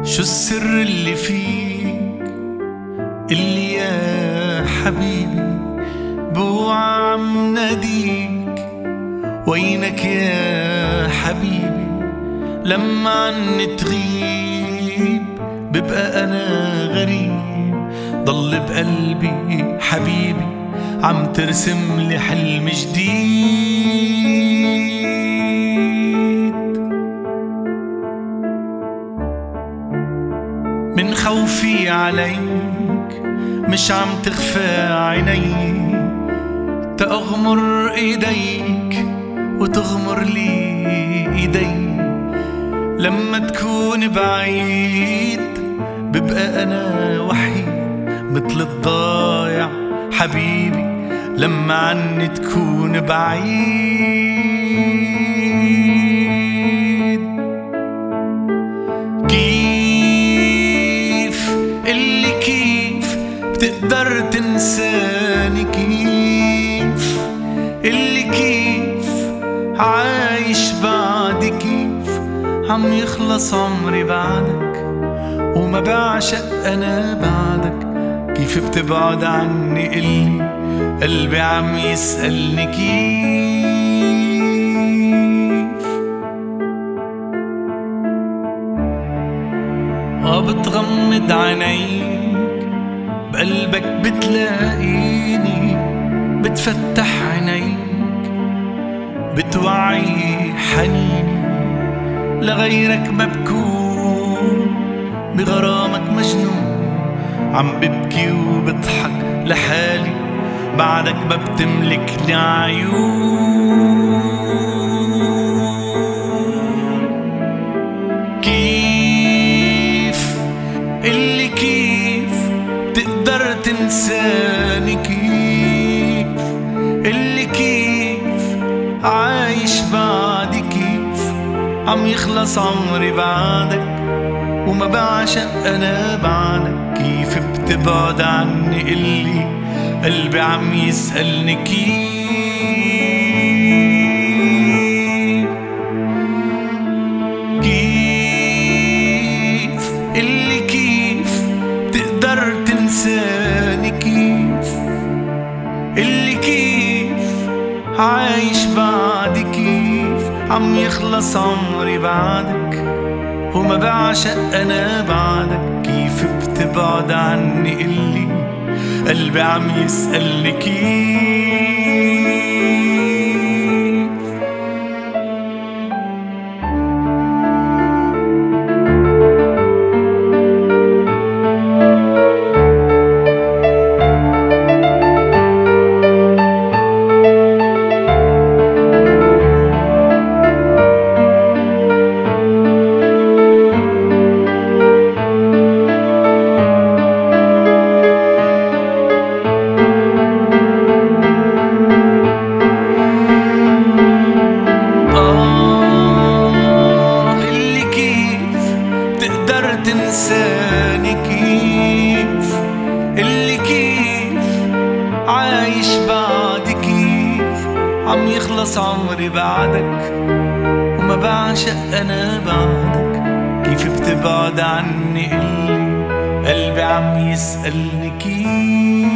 شو السر اللي فيك اللي يا حبيبي بوعى عم ناديك؟ وينك يا حبيبي لما عني تغيب؟ ببقى أنا غريب ضل بقلبي حبيبي عم ترسم لي حلم جديد. من خوفي عليك مش عم تخفى عيني، تأغمر ايديك وتغمر لي ايدي. لما تكون بعيد ببقى انا وحيد مثل الضايع حبيبي لما عني تكون بعيد. كيف بتقدر تنساني؟ كيف عايش بعد؟ كيف عم يخلص عمري بعدك وما بعشق أنا بعدك؟ كيف بتبعد عني؟ قلي قلبي عم يسألني كيف. بتغمض عينيك بقلبك بتلاقيني، بتفتح عينيك بتوعي حنيني. لغيرك ما بكون بغرامك مجنون، عم ببكي وبضحك لحالي بعدك ما بتملكني عيون. كيف تقدر تنساني؟ كيف عايش بعد؟ كيف عم يخلص عمري بعدك وما بعشق أنا بعدك؟ كيف بتبعد عني؟ قلي قلبي عم يسألني كيف. كيف تقدر تنساني؟ كيف عايش بعد؟ كيف عم يخلص عمري بعدك وما بعشق أنا بعدك؟ كيف بتبعد عني؟ قلي قلبي عم يسألني كيف. تنساني؟ كيف عايش بعد؟ كيف عم يخلص عمري بعدك وما بعشق أنا بعدك؟ كيف بتبعد عني؟ قلبي عم يسألني كيف.